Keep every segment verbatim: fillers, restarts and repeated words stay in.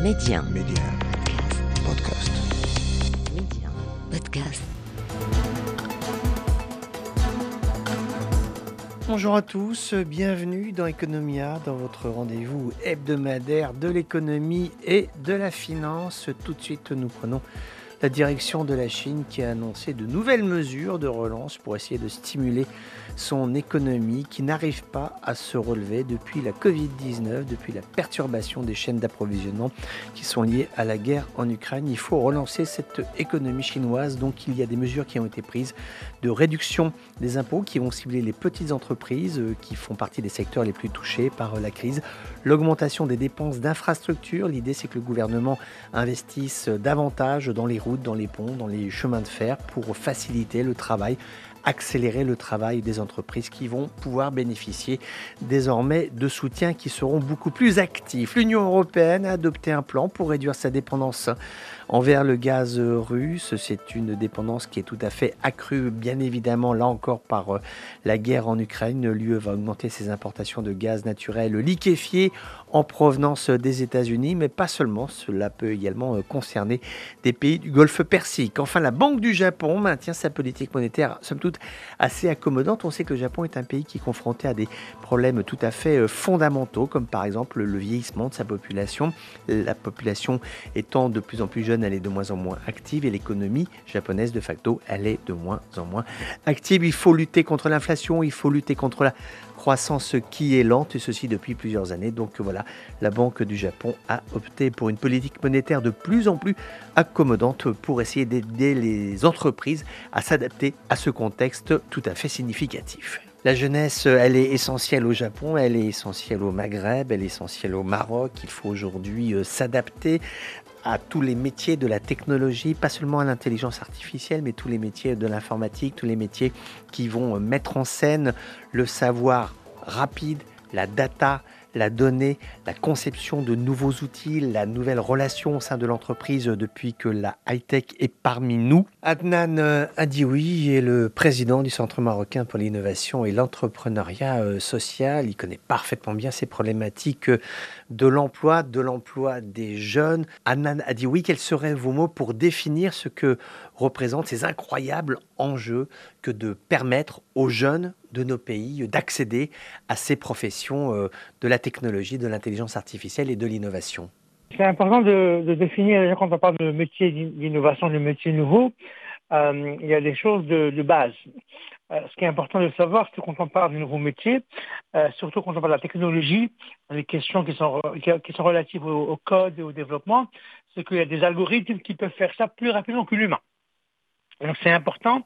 Média. Média. Podcast. Média. Podcast. Bonjour à tous, bienvenue dans Economia, dans votre rendez-vous hebdomadaire de l'économie et de la finance. Tout de suite, nous prenons la direction de la Chine qui a annoncé de nouvelles mesures de relance pour essayer de stimuler son économie qui n'arrive pas à se relever depuis la covid dix-neuf, depuis la perturbation des chaînes d'approvisionnement qui sont liées à la guerre en Ukraine. Il faut relancer cette économie chinoise, donc il y a des mesures qui ont été prises de réduction des impôts qui vont cibler les petites entreprises qui font partie des secteurs les plus touchés par la crise. L'augmentation des dépenses d'infrastructures, l'idée c'est que le gouvernement investisse davantage dans les routes, dans les ponts, dans les chemins de fer pour faciliter le travail, accélérer le travail des entreprises qui vont pouvoir bénéficier désormais de soutiens qui seront beaucoup plus actifs. L'Union européenne a adopté un plan pour réduire sa dépendance envers le gaz russe. C'est une dépendance qui est tout à fait accrue, bien évidemment, là encore par la guerre en Ukraine. L'U E va augmenter ses importations de gaz naturel liquéfié en provenance des États-Unis, mais pas seulement. Cela peut également concerner des pays du Golfe Persique. Enfin, la Banque du Japon maintient sa politique monétaire, somme toute, assez accommodante. On sait que le Japon est un pays qui est confronté à des problèmes tout à fait fondamentaux, comme par exemple le vieillissement de sa population. La population étant de plus en plus jeune, elle est de moins en moins active et l'économie japonaise, de facto, elle est de moins en moins active. Il faut lutter contre l'inflation, il faut lutter contre la croissance qui est lente, et ceci depuis plusieurs années. Donc voilà, la Banque du Japon a opté pour une politique monétaire de plus en plus accommodante pour essayer d'aider les entreprises à s'adapter à ce contexte tout à fait significatif. La jeunesse, elle est essentielle au Japon, elle est essentielle au Maghreb, elle est essentielle au Maroc. Il faut aujourd'hui s'adapter à tous les métiers de la technologie, pas seulement à l'intelligence artificielle, mais tous les métiers de l'informatique, tous les métiers qui vont mettre en scène le savoir rapide, la data, la donnée, la conception de nouveaux outils, la nouvelle relation au sein de l'entreprise depuis que la high-tech est parmi nous. Adnan Adioui est le président du Centre marocain pour l'innovation et l'entrepreneuriat social. Il connaît parfaitement bien ces problématiques de l'emploi, de l'emploi des jeunes. Adnan Adioui, quels seraient vos mots pour définir ce que représentent ces incroyables enjeux que de permettre aux jeunes de nos pays d'accéder à ces professions euh, de la technologie, de l'intelligence artificielle et de l'innovation? C'est important de, de définir, quand on parle de métier d'innovation, de métiers nouveaux, euh, il y a des choses de, de base. Euh, ce qui est important de savoir, c'est que quand on parle de nouveaux métiers, euh, surtout quand on parle de la technologie, les questions qui sont, qui sont relatives au, au code et au développement, c'est qu'il y a des algorithmes qui peuvent faire ça plus rapidement que l'humain. Donc c'est important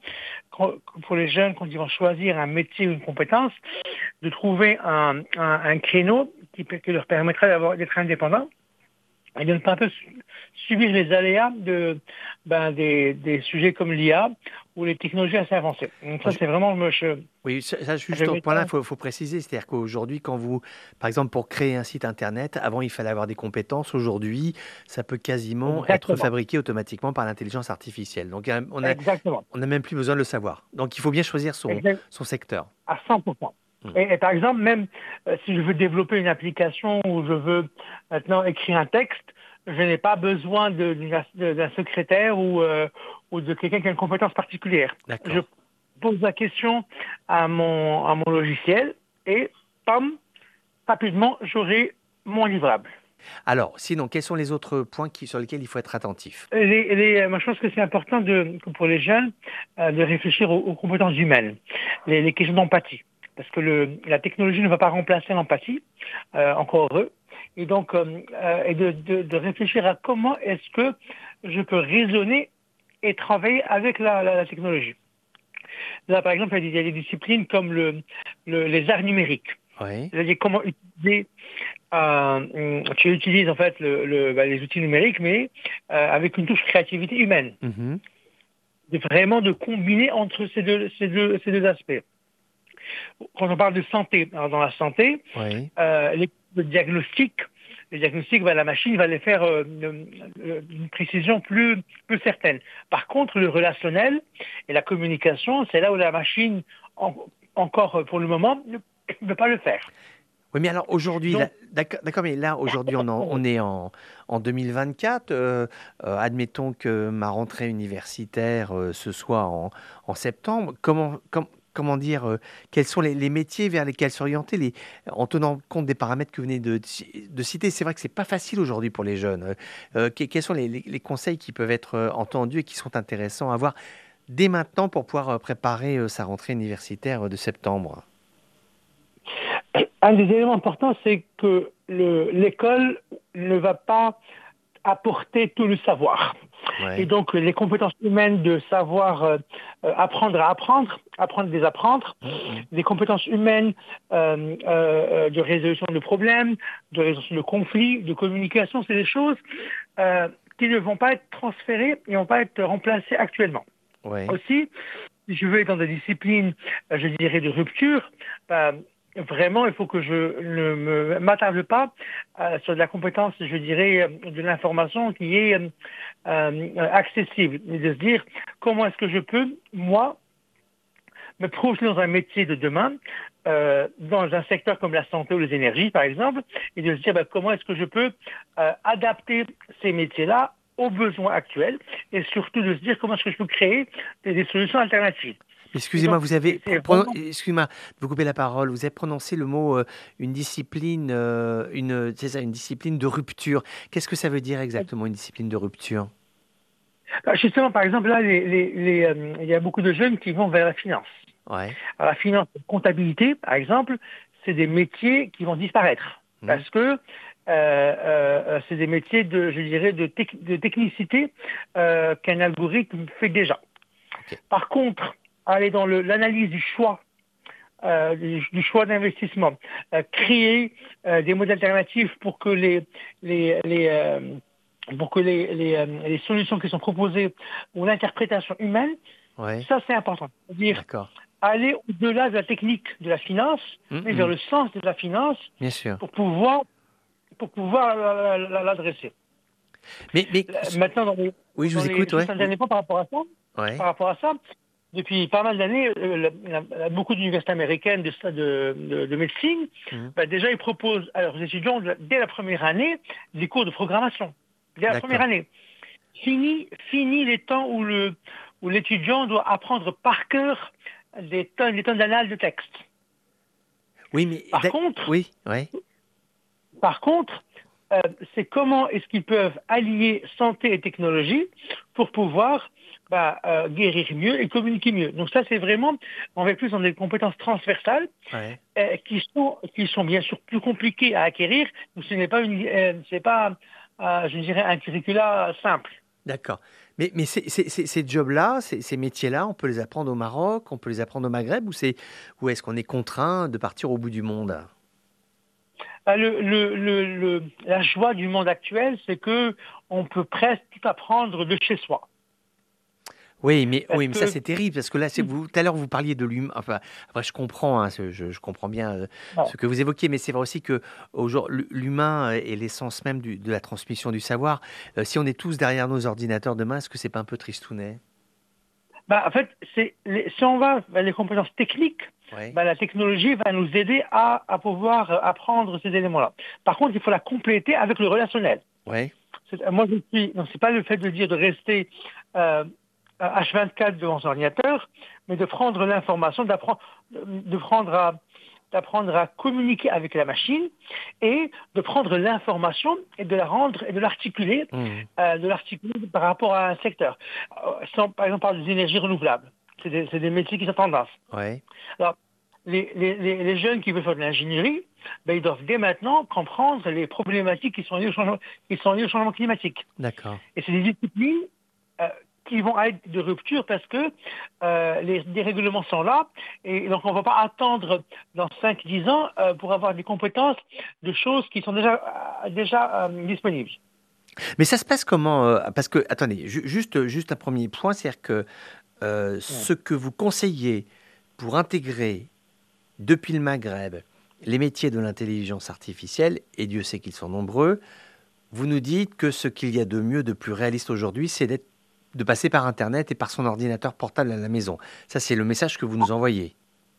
pour les jeunes, quand ils vont choisir un métier ou une compétence, de trouver un, un, un créneau qui, qui leur permettra d'avoir, d'être indépendants et de ne pas subir les aléas de, ben, des, des sujets comme l'I A ou les technologies assez avancées. Donc ça, c'est vraiment... Je, oui, ça, ça juste au point là, il faut, faut préciser. C'est-à-dire qu'aujourd'hui, quand vous, par exemple, pour créer un site Internet, avant, il fallait avoir des compétences. Aujourd'hui, ça peut quasiment Exactement. être fabriqué automatiquement par l'intelligence artificielle. Donc, on n'a on a même plus besoin de le savoir. Donc, il faut bien choisir son, son secteur. À cent pour cent. Et, et par exemple, même euh, si je veux développer une application ou je veux maintenant écrire un texte, je n'ai pas besoin de, de, d'un secrétaire ou, euh, ou de quelqu'un qui a une compétence particulière. D'accord. Je pose la question à mon, à mon logiciel et, pam, rapidement, j'aurai mon livrable. Alors, sinon, quels sont les autres points qui, sur lesquels il faut être attentif? les, les, Moi, je pense que c'est important de, pour les jeunes euh, de réfléchir aux, aux compétences humaines, les, les questions d'empathie. Parce que le, la technologie ne va pas remplacer l'empathie, euh, encore heureux, et donc euh, euh, et de, de, de réfléchir à comment est-ce que je peux raisonner et travailler avec la, la, la technologie. Là, par exemple, il y a des disciplines comme le, le, les arts numériques. Oui. C'est-à-dire comment utiliser, euh, tu utilises en fait le, le, bah, les outils numériques, mais euh, avec une touche créativité humaine. Mm-hmm. De vraiment de combiner entre ces deux, ces deux, ces deux aspects. Quand on parle de santé, alors dans la santé, oui. euh, les, le diagnostic, les diagnostics, bah, la machine va les faire euh, d'une précision plus, plus certaine. Par contre, le relationnel et la communication, c'est là où la machine, en, encore pour le moment, ne peut pas le faire. Oui, mais alors aujourd'hui, Donc, là, d'accord, d'accord, mais là, aujourd'hui, on, en- on est en, en deux mille vingt-quatre. Euh, euh, admettons que ma rentrée universitaire euh, ce soit en, en septembre. Comment, com- comment dire, euh, quels sont les, les métiers vers lesquels s'orienter les, en tenant compte des paramètres que vous venez de, de citer? C'est vrai que c'est pas facile aujourd'hui pour les jeunes. Euh, euh, que- quels sont les, les- les conseils qui peuvent être euh, entendus et qui sont intéressants à avoir dès maintenant pour pouvoir euh, préparer euh, sa rentrée universitaire euh, de septembre? un des éléments importants, c'est que le- l'école ne va pas apporter tout le savoir. Et Ouais. donc, les compétences humaines de savoir euh, euh, apprendre à apprendre, apprendre à désapprendre, Mm, mm. des compétences humaines euh, euh, euh, de résolution de problèmes, de résolution de conflits, de communication, c'est des choses euh, qui ne vont pas être transférées et ne vont pas être remplacées actuellement. Ouais. Aussi, si je veux être dans des disciplines, euh, je dirais, de rupture, bah, vraiment, il faut que je ne me m'attarde pas euh, sur de la compétence, je dirais, euh, de l'information qui est euh, euh, accessible. Et de se dire, comment est-ce que je peux, moi, me projeter dans un métier de demain, euh, dans un secteur comme la santé ou les énergies, par exemple, et de se dire, bah, comment est-ce que je peux euh, adapter ces métiers-là aux besoins actuels, et surtout de se dire comment est-ce que je peux créer des, des solutions alternatives. Et Excusez-moi, donc, vous avez c'est c'est pro- pronon- vraiment excusez-moi de vous couper la parole. Vous avez prononcé le mot euh, une discipline, euh, une, c'est ça, une discipline de rupture. Qu'est-ce que ça veut dire exactement une discipline de rupture? bah, justement, par exemple, là, les, les, les, euh, il y a beaucoup de jeunes qui vont vers la finance. Ouais. Alors, la finance, la comptabilité, par exemple, c'est des métiers qui vont disparaître Mhm. parce que euh, euh, c'est des métiers de, je dirais, de, tec- de technicité euh, qu'un algorithme fait déjà. Ok. Par contre, aller dans le- l'analyse du choix, euh, du, du choix d'investissement, euh, créer euh, des modèles alternatifs pour que les, les, les euh, pour que les, les, euh, les solutions qui sont proposées ou l'interprétation humaine, Ouais. ça c'est important. C'est-à-dire D'accord. aller au-delà de la technique de la finance, mais vers Mhm. le sens de la finance Bien sûr. pour pouvoir pour pouvoir la- la- la- l'adresser. Mais, mais, Euh, Maintenant, dans les, oui, je dans vous les, écoute. juste Ouais. un Oui. dernier point par rapport à ça, par Ouais. rapport à ça, depuis pas mal d'années, euh, la- la- beaucoup d'universités américaines de, de, de, de médecine, Mhm. bah, déjà ils proposent à leurs étudiants de la- dès la première année des cours de programmation. Dès la première D'accord. année. Fini, fini les temps où le où l'étudiant doit apprendre par cœur des tonnes, des tonnes d'annales de texte. Oui, mais Par d'ac- contre, oui, ouais. Par contre, euh, c'est comment est-ce qu'ils peuvent allier santé et technologie pour pouvoir bah, euh, guérir mieux et communiquer mieux. Donc ça, c'est vraiment, on va plus dans des compétences transversales Ouais. euh, qui sont qui sont bien sûr plus compliquées à acquérir. Donc ce n'est pas une, euh, c'est pas, euh, je dirais, un curricula simple. D'accord. Mais, mais ces, ces- ces- ces jobs-là, ces, ces métiers-là, on peut les apprendre au Maroc, on peut les apprendre au Maghreb, ou c'est, ou est-ce qu'on est contraint de partir au bout du monde? Bah, le, le, le, le- la joie du monde actuel, c'est que on peut presque tout apprendre de chez soi. Oui, mais, Parce oui, mais ça que c'est terrible parce que là, c'est vous, tout à l'heure vous parliez de l'humain. Enfin, après je comprends, hein, ce- je, je comprends bien euh, bon, ce que vous évoquiez, mais c'est vrai aussi que aujourd'hui, l'humain est l'essence même du- de la transmission du savoir. Euh, si on est tous derrière nos ordinateurs demain, est-ce que c'est pas un peu tristounet? bah, en fait, c'est les- si on va vers les compétences techniques, Ouais, bah, la technologie va nous aider à, à pouvoir euh, apprendre ces éléments-là. Par contre, il faut la compléter avec le relationnel. ouais, C'est- euh, Moi, je suis. Non, c'est pas le fait de dire de rester euh, H vingt-quatre devant son ordinateur, mais de prendre l'information, d'apprendre, de de prendre à d'apprendre à communiquer avec la machine et de prendre l'information et de la rendre et de l'articuler, mmh, euh, de l'articuler par rapport à un secteur. Euh, sans- par exemple, on parle des énergies renouvelables. C'est des, c'est des métiers qui sont tendance. ouais, Alors, les, les- les- les jeunes qui veulent faire de l'ingénierie, ben, ils doivent dès maintenant comprendre les problématiques qui sont liées au changement, qui sont liées au changement climatique. d'accord. Et c'est des disciplines euh, qui vont être de rupture parce que euh, les dérèglements sont là. Et donc, on ne va pas attendre dans cinq dix ans euh, pour avoir des compétences de choses qui sont déjà, euh, déjà euh, disponibles. Mais ça se passe comment euh, Parce que, attendez, ju- juste, juste un premier point, c'est-à-dire que euh, Ouais. ce que vous conseillez pour intégrer depuis le Maghreb les métiers de l'intelligence artificielle, et Dieu sait qu'ils sont nombreux, vous nous dites que ce qu'il y a de mieux, de plus réaliste aujourd'hui, c'est d'être, de passer par Internet et par son ordinateur portable à la maison. Ça, c'est le message que vous nous envoyez.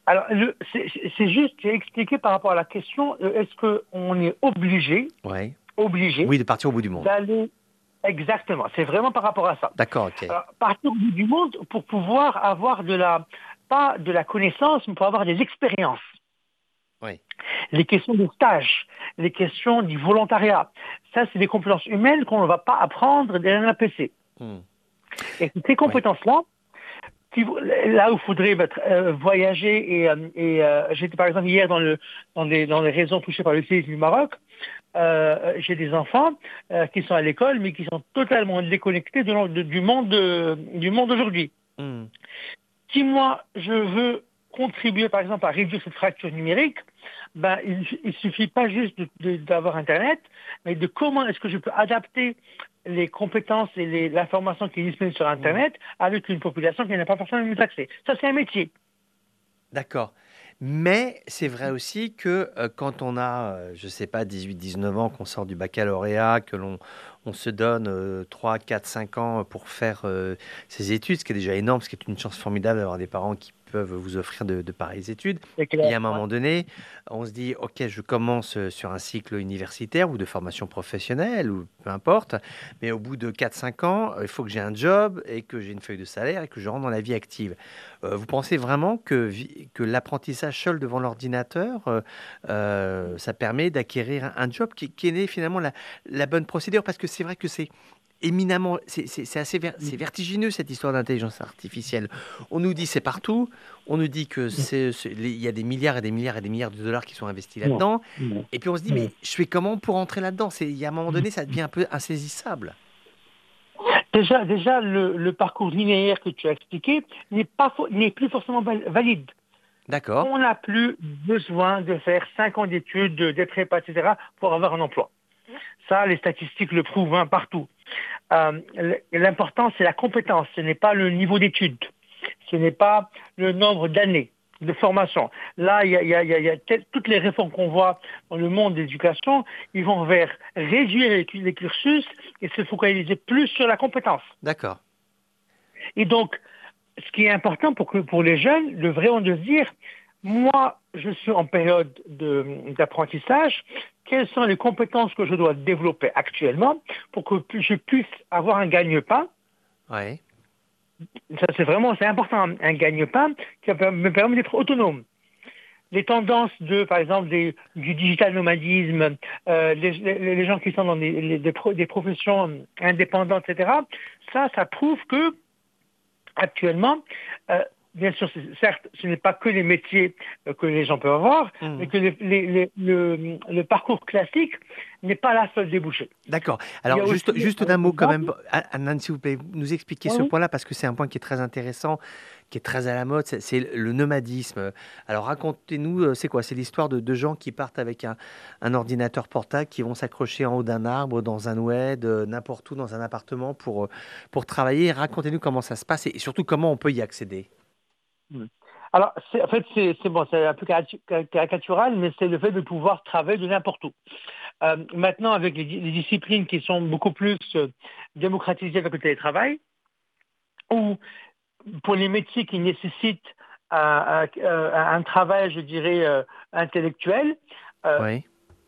Alors, le- c'est c'est juste, j'ai expliqué par rapport à la question, euh, est-ce qu'on est obligé, Ouais. obligé Oui, de partir au bout du monde. d'aller exactement. C'est vraiment par rapport à ça. D'accord, ok. Alors, partir au bout du monde pour pouvoir avoir de la, pas de la connaissance, mais pour avoir des expériences. Oui. Les questions de stage, les questions du volontariat. Ça, c'est des compétences humaines qu'on ne va pas apprendre derrière un P C. Hmm. Et ces compétences-là, qui- là où il faudrait être, euh, voyager, et, euh, et euh, j'étais par exemple hier dans, le, dans, des, dans les régions touchées par le séisme du Maroc, euh, j'ai des enfants euh, qui sont à l'école, mais qui sont totalement déconnectés de, de- du monde, de- du monde d'aujourd'hui. Hmm. Si moi, je veux contribuer, par exemple, à réduire cette fracture numérique, ben, il ne suffit pas juste de- de- d'avoir Internet, mais de comment est-ce que je peux adapter les compétences et les- l'information qui est disponible sur Internet avec une population qui n'a pas forcément les mêmes accès. Ça, c'est un métier. D'accord. Mais c'est vrai aussi que euh, quand on a, euh, je sais pas, dix-huit, dix-neuf ans, qu'on sort du baccalauréat, que l'on on se donne euh, trois, quatre, cinq ans pour faire euh, ses études, ce qui est déjà énorme, ce qui est une chance formidable d'avoir des parents qui peuvent vous offrir de, de pareilles études. C'est Et clair. à un Ouais. moment donné, on se dit, OK, je commence euh, sur un cycle universitaire ou de formation professionnelle, ou peu importe, mais au bout de quatre, cinq ans, euh, il faut que j'ai un job et que j'ai une feuille de salaire et que je rentre dans la vie active. Euh, vous pensez vraiment que, vi- que l'apprentissage seul devant l'ordinateur, euh, euh, ça permet d'acquérir un, un job qui, qui est finalement la, la bonne procédure? Parce que c'est vrai que c'est éminemment, c'est c'est- c'est assez ver- c'est vertigineux cette histoire d'intelligence artificielle. On nous dit c'est partout, on nous dit que c'est, c'est- les- il y a des milliards et des milliards et des milliards de dollars qui sont investis Non. là-dedans, Non. et puis on se dit Non. mais je fais comment pour entrer là-dedans? C'est, il y a un moment donné, ça devient un peu insaisissable. Déjà, déjà le, le parcours linéaire que tu as expliqué n'est pas fo- n'est plus forcément val- valide. D'accord? On n'a plus besoin de faire cinq ans d'études, de- des prépas, et cetera, pour avoir un emploi. Ça, les statistiques le prouvent hein, partout. Euh, L'important, c'est la compétence, ce n'est pas le niveau d'études, ce n'est pas le nombre d'années de formation. Là, il y a, il y a- il y a- il y a tel- toutes les réformes qu'on voit dans le monde de l'éducation, ils vont vers réduire les, les cursus et se focaliser plus sur la compétence. D'accord. Et donc, ce qui est important pour, que, pour les jeunes, le vrai, on de se dire, moi, je suis en période de- d'apprentissage, quelles sont les compétences que je dois développer actuellement pour que pu- je puisse avoir un gagne-pain. Ouais. Ça, c'est vraiment, c'est important, un gagne-pain qui va me permet d'être autonome. Les tendances de, par exemple, des- du digital nomadisme, euh, les, les- les gens qui sont dans des, les- des pro- des professions indépendantes, et cetera, ça, ça prouve que actuellement, euh, bien sûr, c'est- certes, ce n'est pas que les métiers euh, que les gens peuvent avoir, Mhm. mais que les- les- les- le, le parcours classique n'est pas la seule débouchée. D'accord. Il y Alors, a juste, aussi, juste par d'un mot quand exemple, même, A- Anne, s'il vous plaît, nous expliquer ce oui, point-là parce que c'est un point qui est très intéressant, qui est très à la mode, c'est c'est le nomadisme. Alors, racontez-nous, euh, c'est quoi? C'est l'histoire de deux gens qui partent avec un, un ordinateur portable, qui vont s'accrocher en haut d'un arbre, dans un oued, euh, n'importe où, dans un appartement pour, euh, pour travailler. Racontez-nous comment ça se passe et surtout comment on peut y accéder. oui. Alors, c'est- en fait, c'est c'est bon, c'est un peu caricatu- caricatural, mais c'est le fait de pouvoir travailler de n'importe où. Euh, maintenant, avec les, di- les disciplines qui sont beaucoup plus euh, démocratisées avec le télétravail, ou pour les métiers qui nécessitent un, un- un travail, je dirais, euh, intellectuel, euh, Oui.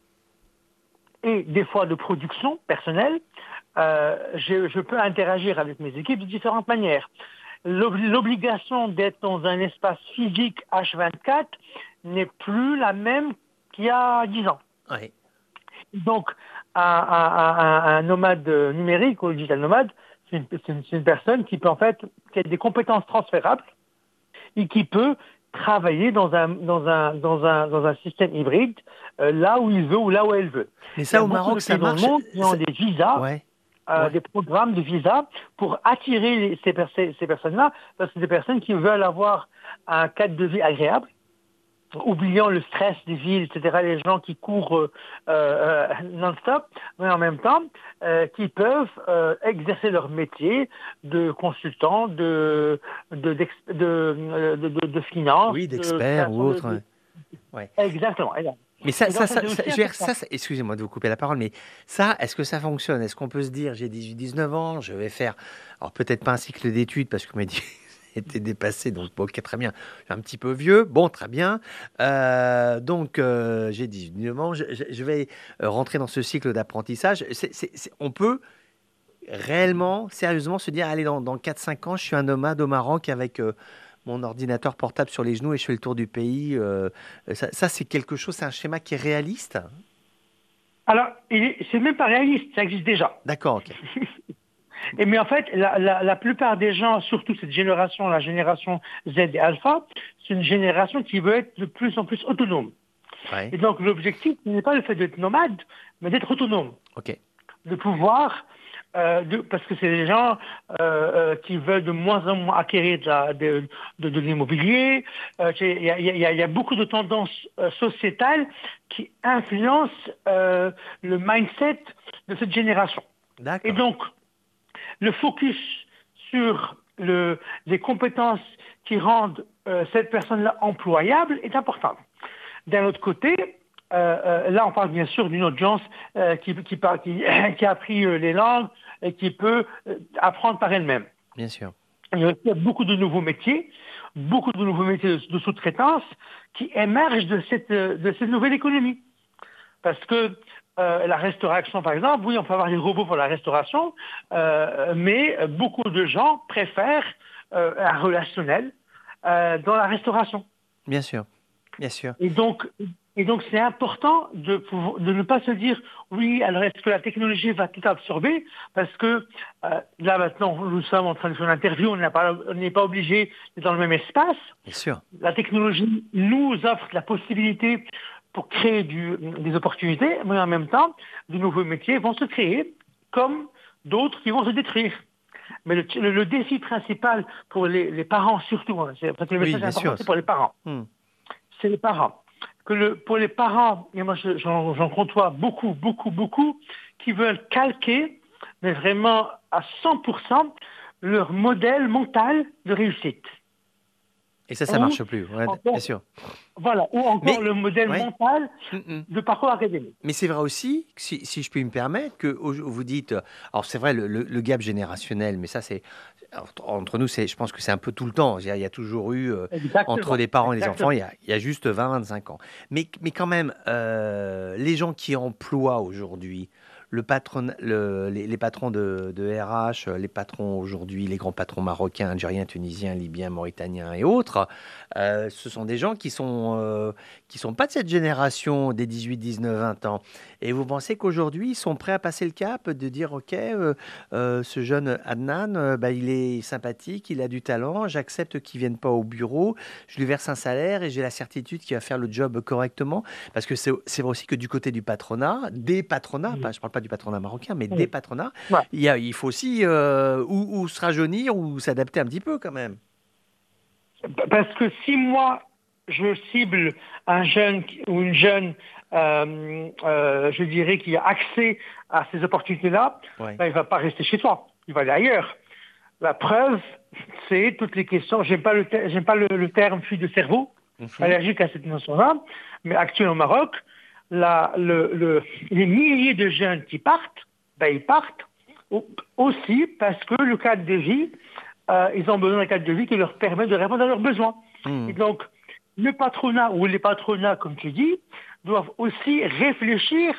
et des fois de production personnelle, euh, je, je peux interagir avec mes équipes de différentes manières. L'ob- L'obligation d'être dans un espace physique H vingt-quatre n'est plus la même qu'il y a dix ans. Oui. Donc, un, un- un- un nomade numérique ou digital nomade, c'est une, c'est une- c'est une personne qui peut en fait, qui a des compétences transférables et qui peut travailler dans un, dans un, dans un, dans un système hybride euh, là où il veut ou là où elle veut. Mais Il y ça, a au beaucoup Maroc, de ça pays dans le marche. monde qui ont ça- des visas, Ouais. euh, Ouais. des programmes de visa pour attirer les- ces, per- ces- ces personnes-là, parce que c'est des personnes qui veulent avoir un cadre de vie agréable, oubliant le stress des villes, et cetera, les gens qui courent euh, euh, non-stop, mais en même temps, euh, qui peuvent euh, exercer leur métier de consultant, de, de, d'ex- de, de, de, de finance, Oui, de d'experts ou création de- autre. de- Ouais. Exactement. exactement. Mais ça, Et ça, donc, ça, ça, c'est ça- aussi je veux dire, important. ça, ça- excusez-moi de vous couper la parole, mais ça, est-ce que ça fonctionne? Est-ce qu'on peut se dire, j'ai dix-huit, dix-neuf ans, je vais faire, alors peut-être pas un cycle d'études, parce que vous m'avez dit, été dépassé. Donc, bon, ok, très bien. Je suis un petit peu vieux. Bon, très bien. Euh, donc, euh, j'ai dix-neuf ans. Je, je- je vais euh, rentrer dans ce cycle d'apprentissage. C'est- c'est- c'est- on peut réellement, sérieusement, se dire, allez, dans, dans quatre cinq ans, je suis un nomade au Maroc avec euh, mon ordinateur portable sur les genoux et je fais le tour du pays. Euh, ça, ça, c'est quelque chose, c'est un schéma qui est réaliste. Alors, il est- c'est même pas réaliste, ça existe déjà. D'accord, ok. Et mais en fait, la, la, la plupart des gens, surtout cette génération, la génération Z et Alpha, c'est une génération qui veut être de plus en plus autonome. Ouais, Et donc l'objectif ce n'est pas le fait d'être nomade, mais d'être autonome, ok. de pouvoir, euh, de, parce que c'est des gens euh, euh, qui veulent de moins en moins acquérir de, la- de, de, de l'immobilier. Euh, c'est- Il y, a, il y a- il y a beaucoup de tendances euh, sociétales qui influencent euh, le mindset de cette génération. Et D'accord. donc, le focus sur le, les compétences qui rendent euh, cette personne-là employable est important. D'un autre côté, euh, euh, là on parle bien sûr d'une audience euh, qui, qui, par- qui- qui a appris euh, les langues et qui peut euh, apprendre par elle-même. Bien sûr. Il y a aussi beaucoup de nouveaux métiers, beaucoup de nouveaux métiers de, de sous-traitance qui émergent de cette, euh, de cette nouvelle économie. Parce que euh, la restauration, par exemple, oui, on peut avoir des robots pour la restauration, euh, mais beaucoup de gens préfèrent euh, un relationnel euh, dans la restauration. Bien sûr. Bien sûr. Et donc, et donc c'est important de, pouvoir- de ne pas se dire, oui, alors est-ce que la technologie va tout absorber? Parce que euh, là maintenant, nous sommes en train de faire une interview, on n'a pas- on n'est pas obligé d'être dans le même espace. Bien sûr. La technologie nous offre la possibilité pour créer du- des opportunités, mais en même temps, de nouveaux métiers vont se créer, comme d'autres qui vont se détruire. Mais le, le- le défi principal pour les, les parents surtout, hein, c'est, parce que le Oui, message bien important, sûr. c'est pour les parents. Hmm. C'est les parents. Que le, pour les parents, et moi je- j'en, j'en côtoie beaucoup, beaucoup, beaucoup, qui veulent calquer, mais vraiment à cent pour cent, leur modèle mental de réussite. Et ça, ça Ou marche plus. Ouais, encore- bien sûr. Voilà, ou encore Mais- le modèle ouais. mental Hmm, hmm. de parcours académique. Mais c'est vrai aussi, si, si je puis me permettre, que au- vous dites, euh, alors c'est vrai le, le- le gap générationnel, mais ça c'est entre, entre nous, c'est, je pense que c'est un peu tout le temps. Je veux dire, il y a toujours eu euh, Exactement. entre les parents et les Exactement. enfants, il y a, il y a juste vingt à vingt-cinq ans. Mais, mais quand même, euh, les gens qui emploient aujourd'hui, le patron, le- les, les patrons de, de R H, les patrons aujourd'hui, les grands patrons marocains, algériens, tunisiens, libyens, mauritaniens et autres, euh, ce sont des gens qui sont euh, qui sont pas de cette génération des dix-huit, dix-neuf, vingt ans. Et vous pensez qu'aujourd'hui, ils sont prêts à passer le cap de dire, OK, euh, euh, ce jeune Adnan, euh, bah, il est sympathique, il a du talent, j'accepte qu'il vienne pas au bureau, je lui verse un salaire et j'ai la certitude qu'il va faire le job correctement. Parce que c'est c'est vrai aussi que du côté du patronat, des patronats, Mhm. pas, je parle pas du patronat marocain, mais Oui. des patronats, Ouais. il, y a, il faut aussi euh, ou, ou se rajeunir ou s'adapter un petit peu quand même. Parce que si moi, je cible un jeune qui- ou une jeune, euh, euh, je dirais, qui a accès à ces opportunités-là, Ouais. ben, il ne va pas rester chez toi, il va aller ailleurs. La preuve, c'est toutes les questions. J'aime pas le, ter- j'aime pas le, le terme fuite de cerveau, Mhm. allergique à cette notion-là, mais actuellement au Maroc, la- le- le- les milliers de jeunes qui partent, ben, ils partent au- aussi parce que le cadre de vie, euh, ils ont besoin d'un cadre de vie qui leur permet de répondre à leurs besoins. Mhm. Et donc, le patronat ou les patronats, comme tu dis, doivent aussi réfléchir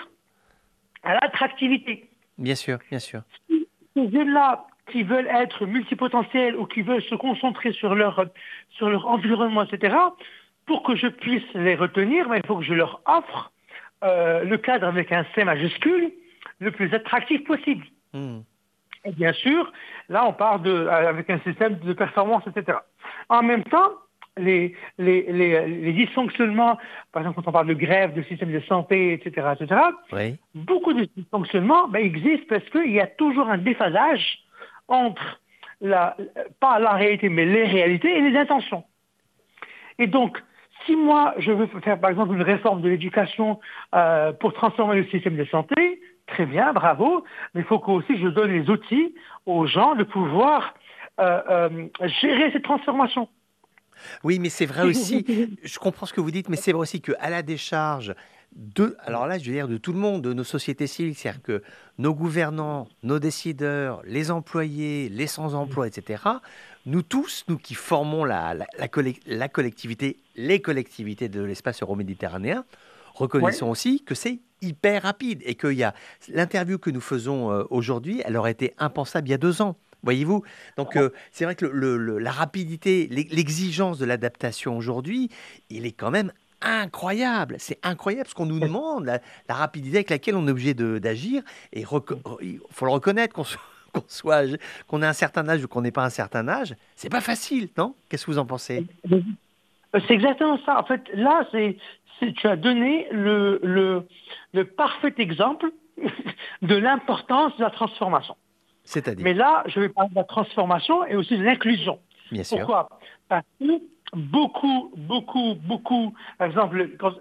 à l'attractivité. Bien sûr, bien sûr. Ces jeunes-là qui veulent être multipotentiels ou qui veulent se concentrer sur leur, sur leur environnement, et cetera, pour que je puisse les retenir, ben, il faut que je leur offre euh, le cadre avec un C majuscule le plus attractif possible. Mhm. Et bien sûr, là, on part de, avec un système de performance, et cetera. En même temps, les, les, les, les dysfonctionnements, par exemple, quand on parle de grève, de système de santé, et cetera, et cetera, Oui. beaucoup de dysfonctionnements ben, existent parce qu'il y a toujours un déphasage entre, la, pas la réalité, mais les réalités et les intentions. Et donc, si moi, je veux faire, par exemple, une réforme de l'éducation euh, pour transformer le système de santé, très bien, bravo, mais il faut qu'aussi je donne les outils aux gens de pouvoir euh, euh, gérer cette transformation. Oui, mais c'est vrai aussi, je comprends ce que vous dites, mais c'est vrai aussi qu'à la décharge de, alors là, je veux dire de tout le monde, de nos sociétés civiles, c'est-à-dire que nos gouvernants, nos décideurs, les employés, les sans-emploi, et cetera, nous tous, nous qui formons la, la, la, collect- la collectivité, les collectivités de l'espace euro-méditerranéen, reconnaissons Ouais. aussi que c'est hyper rapide et qu'il y a l'interview que nous faisons euh, aujourd'hui, elle aurait été impensable il y a deux ans. Voyez-vous? Donc, euh, c'est vrai que le, le- le- la rapidité, l'e- l'exigence de l'adaptation aujourd'hui, il est quand même incroyable. C'est incroyable ce qu'on nous demande, la, la rapidité avec laquelle on est obligé de- d'agir. Et reco- il faut le reconnaître, qu'on soit, qu'on soit âgé- qu'on ait un certain âge ou qu'on n'ait pas un certain âge, c'est pas facile, non? Qu'est-ce que vous en pensez? C'est exactement ça. En fait, là, c'est, c'est- tu as donné le, le, le parfait exemple de l'importance de la transformation. C'est-à-dire, Mais là, je vais parler de la transformation et aussi de l'inclusion. bien sûr. Pourquoi? Parce que beaucoup, beaucoup, beaucoup, par exemple, quand,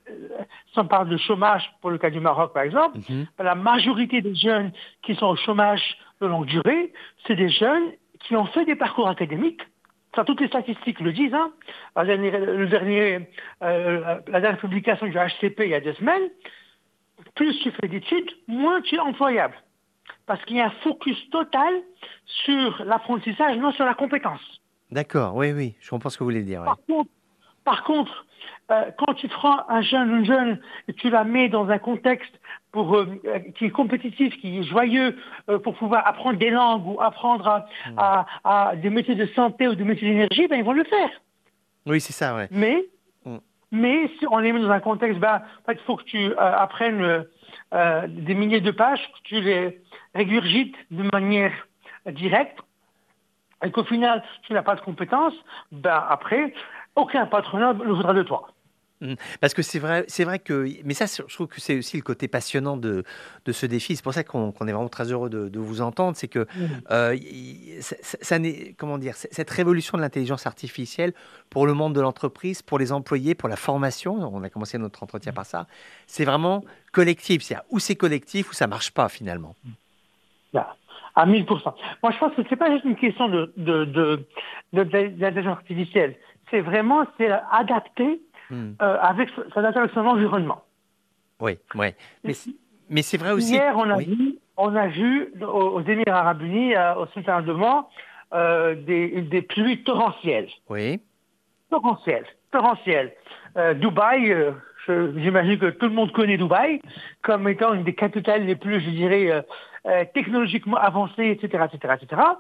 si on parle de chômage pour le cas du Maroc, par exemple, Mhm. la majorité des jeunes qui sont au chômage de longue durée, c'est des jeunes qui ont fait des parcours académiques. Ça, toutes les statistiques le disent. Hein. La, dernière, le dernier, euh, la dernière publication du H C P il y a deux semaines, plus tu fais d'études, moins tu es employable. Parce qu'il y a un focus total sur l'apprentissage, non sur la compétence. D'accord, oui, oui, je comprends ce que vous voulez dire. Ouais. Par contre, par contre euh, quand tu prends un jeune, une jeune, et tu la mets dans un contexte pour, euh, qui est compétitif, qui est joyeux, euh, pour pouvoir apprendre des langues ou apprendre à, Mm. à, à des métiers de santé ou des métiers d'énergie, ben, ils vont le faire. Oui, c'est ça, ouais. Mais, Mm. mais si on les met dans un contexte, ben, en fait, il faut que tu euh, apprennes euh, des milliers de pages, que tu les régurgites de manière directe, et qu'au final, tu n'as pas de compétences, ben après, aucun patronat ne voudra de toi. Mm. Parce que c'est vrai, c'est vrai que, mais ça, je trouve que c'est aussi le côté passionnant de, de ce défi. C'est pour ça qu'on qu'on est vraiment très heureux de, de vous entendre. C'est que euh, il- ça, ça- ça n'est, comment dire, c- cette révolution de l'intelligence artificielle pour le monde de l'entreprise, pour les employés, pour la formation. On a commencé notre entretien par ça. C'est vraiment collectif. C'est où c'est collectif ou ça marche pas finalement. Là, à mille pour cent. Moi, je pense que c'est pas juste une question de, de, de, de, de- d'intelligence artificielle. C'est vraiment, c'est adapté, Mm. euh, avec, s'adapter avec son environnement. Oui, oui. Mais, c- mais c'est vrai aussi. Hier, on a Oui, vu, on a vu aux, aux Émirats Arabes Unis, euh, au Sultan d'Oman, euh, des, des pluies torrentielles. oui, Torrentielles. Torrentielles. Euh, Dubaï, euh, je- j'imagine que tout le monde connaît Dubaï comme étant une des capitales les plus, je dirais, euh, euh, technologiquement avancées, et cetera, et cetera, et cetera.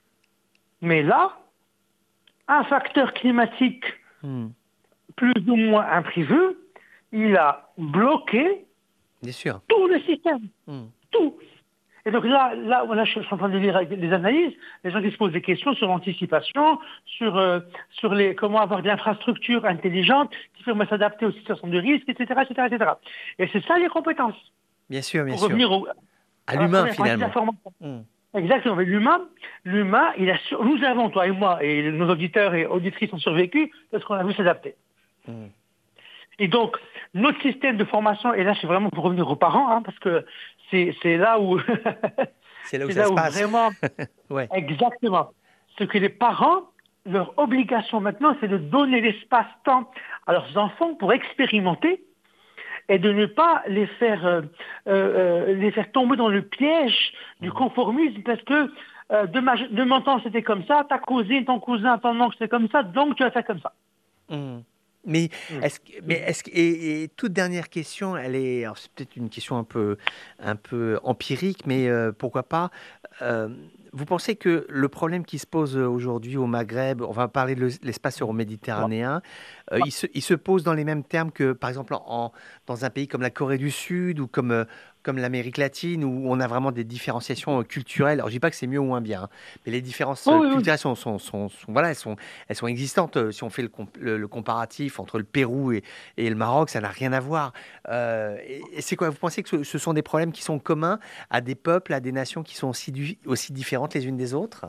Mais là, un facteur climatique Mm. plus ou moins imprévu, il a bloqué bien sûr. tout le système. Mm. Tout. Et donc là, là, voilà, je suis en train de lire des analyses, les gens qui se posent des questions sur l'anticipation, sur, euh, sur les, comment avoir de l'infrastructure intelligente qui permet de s'adapter aux situations de risque, et cetera, et cetera, et cetera. Et c'est ça les compétences. Bien sûr, bien Pour sûr. revenir au, À à la l'humain première partie de la finalement. formation. Mm. Exactement. Mais l'humain, l'humain, il a sur- nous avons, toi et moi, et nos auditeurs et auditrices ont survécu parce qu'on a vu s'adapter. Mm. Et donc, notre système de formation, et là, c'est vraiment pour revenir aux parents, hein, parce que c'est, c'est là où, C'est là où c'est ça là se où passe. vraiment, Ouais. exactement, ce que les parents, leur obligation maintenant, c'est de donner l'espace-temps à leurs enfants pour expérimenter et de ne pas les faire, euh, euh, les faire tomber dans le piège du conformisme parce que euh, de, ma, de mon temps c'était comme ça, ta cousine, ton cousin, ton oncle c'est comme ça, donc tu vas faire comme ça. Mm. Mais Mm. est-ce que, mais est-ce que, et, et toute dernière question, elle est, alors c'est peut-être une question un peu, un peu empirique, mais euh, pourquoi pas. euh, vous pensez que le problème qui se pose aujourd'hui au Maghreb, on va parler de l'espace euro-méditerranéen, euh, il, se, il se pose dans les mêmes termes que, par exemple, en, dans un pays comme la Corée du Sud ou comme, euh, comme l'Amérique latine, où on a vraiment des différenciations euh, culturelles. Alors, je dis pas que c'est mieux ou moins bien, hein, mais les différences Oh, euh, oui, oui. culturelles sont, sont, sont, sont- voilà, elles sont, elles sont existantes. Euh, Si on fait le, comp- le- le comparatif entre le Pérou et, et le Maroc, ça n'a rien à voir. Euh, et, et c'est quoi? Vous pensez que ce, ce sont des problèmes qui sont communs à des peuples, à des nations qui sont aussi, du- aussi différentes les unes des autres?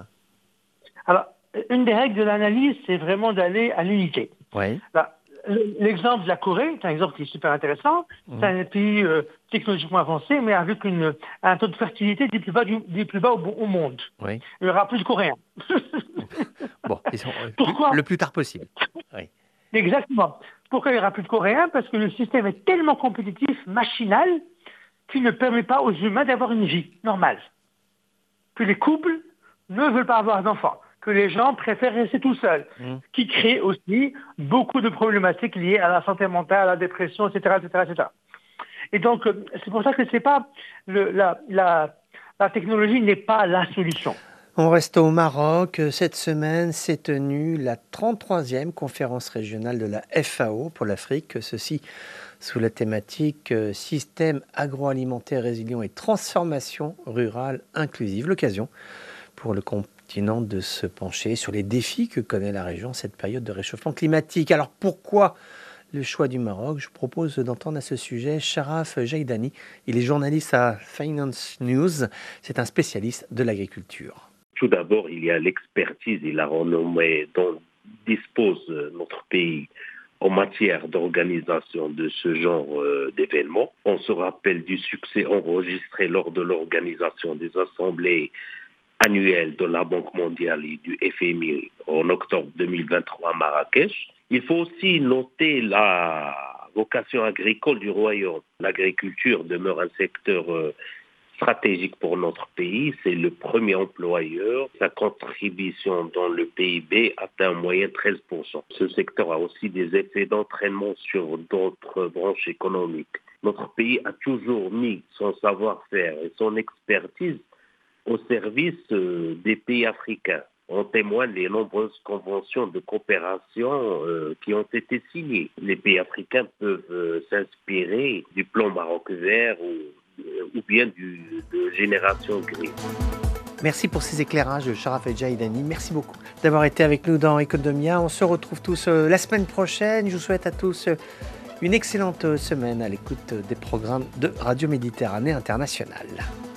Alors, une des règles de l'analyse, c'est vraiment d'aller à l'unité. Oui. Là, l'exemple de la Corée, c'est un exemple qui est super intéressant. Mhm. C'est un pays euh, technologiquement avancé, mais avec une, un taux de fertilité des plus bas, du, des plus bas au, au monde. Oui. Il y aura plus de Coréens. Bon, ils sont, euh, plus- Pourquoi le plus tard possible. Oui. Exactement. Pourquoi il n'y aura plus de Coréens? Parce que le système est tellement compétitif, machinal, qu'il ne permet pas aux humains d'avoir une vie normale. Que les couples ne veulent pas avoir d'enfants, que les gens préfèrent rester tout seuls, mmh. qui crée aussi beaucoup de problématiques liées à la santé mentale, à la dépression, et cetera, et cetera, et cetera. Et donc, c'est pour ça que c'est pas le, la, la, la technologie n'est pas la solution. On reste au Maroc. Cette semaine s'est tenue la trente-troisième conférence régionale de la F A O pour l'Afrique. Ceci sous la thématique « Système agroalimentaire résilient et transformation rurale inclusive ». L'occasion pour le continent de se pencher sur les défis que connaît la région en cette période de réchauffement climatique. Alors pourquoi le choix du Maroc? Je vous propose d'entendre à ce sujet Sharaf Jaïdani. Il est journaliste à Finance News. C'est un spécialiste de l'agriculture. Tout d'abord, il y a l'expertise et la renommée dont dispose notre pays en matière d'organisation de ce genre euh, d'événements. On se rappelle du succès enregistré lors de l'organisation des assemblées annuelles de la Banque mondiale et du F M I en octobre deux mille vingt-trois à Marrakech. Il faut aussi noter la vocation agricole du royaume. L'agriculture demeure un secteur euh, stratégique pour notre pays. C'est le premier employeur. Sa contribution dans le P I B atteint en moyenne treize pour cent. Ce secteur a aussi des effets d'entraînement sur d'autres branches économiques. Notre pays a toujours mis son savoir-faire et son expertise au service des pays africains. En témoignent les nombreuses conventions de coopération euh, qui ont été signées. Les pays africains peuvent euh, s'inspirer du plan Maroc vert ou ou bien du, de Génération Green. Merci pour ces éclairages, Sharaf Jaïdani. Merci beaucoup d'avoir été avec nous dans Economia. On se retrouve tous euh, la semaine prochaine. Je vous souhaite à tous euh, une excellente semaine à l'écoute des programmes de Radio Méditerranée Internationale.